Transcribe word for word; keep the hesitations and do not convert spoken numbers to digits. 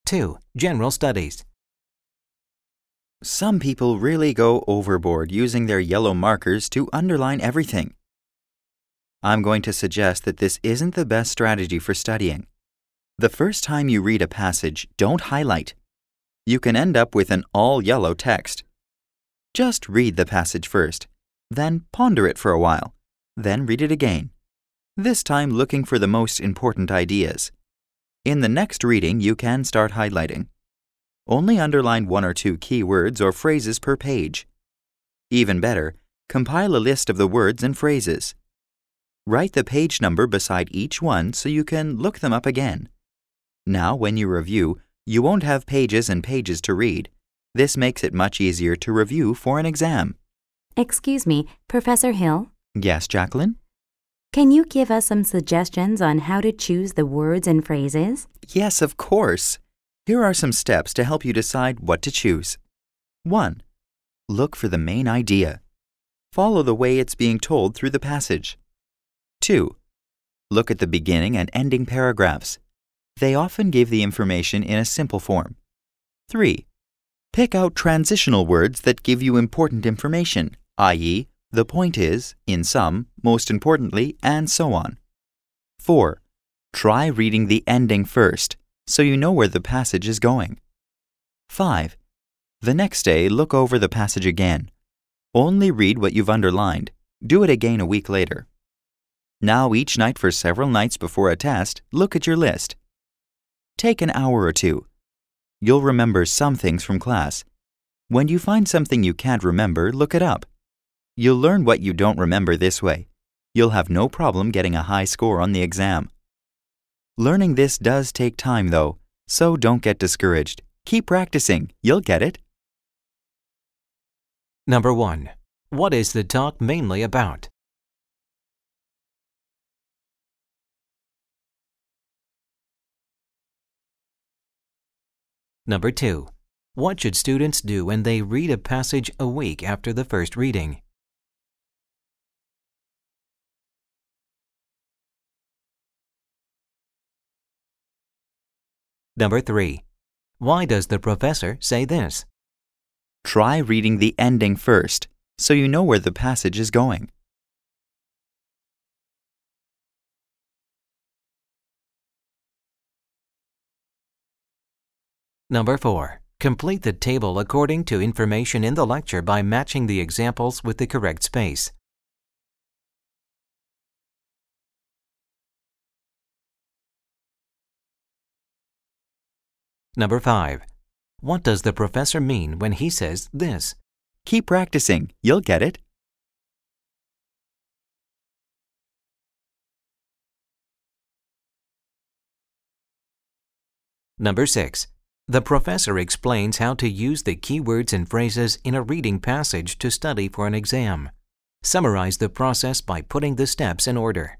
two. General Studies. Some people really go overboard using their yellow markers to underline everything. I'm going to suggest that this isn't the best strategy for studying. The first time you read a passage, don't highlight. You can end up with an all-yellow text. Just read the passage first, then ponder it for a while, then read it again, this time looking for the most important ideas. In the next reading, you can start highlighting. Only underline one or two key words or phrases per page. Even better, compile a list of the words and phrases. Write the page number beside each one so you can look them up again. Now, when you review, you won't have pages and pages to read. This makes it much easier to review for an exam. Excuse me, Professor Hill? Yes, Jacqueline? Can you give us some suggestions on how to choose the words and phrases? Yes, of course. Here are some steps to help you decide what to choose. one. Look for the main idea. Follow the way it's being told through the passage. two. Look at the beginning and ending paragraphs. They often give the information in a simple form. three. Pick out transitional words that give you important information, that is, the point is, in sum, most importantly, and so on. four. Try reading the ending first, so you know where the passage is going. five. The next day, look over the passage again. Only read what you've underlined. Do it again a week later. Now, each night for several nights before a test, look at your list. Take an hour or two. You'll remember some things from class. When you find something you can't remember, look it up. You'll learn what you don't remember this way. You'll have no problem getting a high score on the exam. Learning this does take time, though, so don't get discouraged. Keep practicing. You'll get it. Number one. What is the talk mainly about? Number two. What should students do when they read a passage a week after the first reading? Number three. Why does the professor say this? Try reading the ending first, so you know where the passage is going. Number four. Complete the table according to information in the lecture by matching the examples with the correct space. Number five. What does the professor mean when he says this? Keep practicing. You'll get it. Number six. The professor explains how to use the keywords and phrases in a reading passage to study for an exam. Summarize the process by putting the steps in order.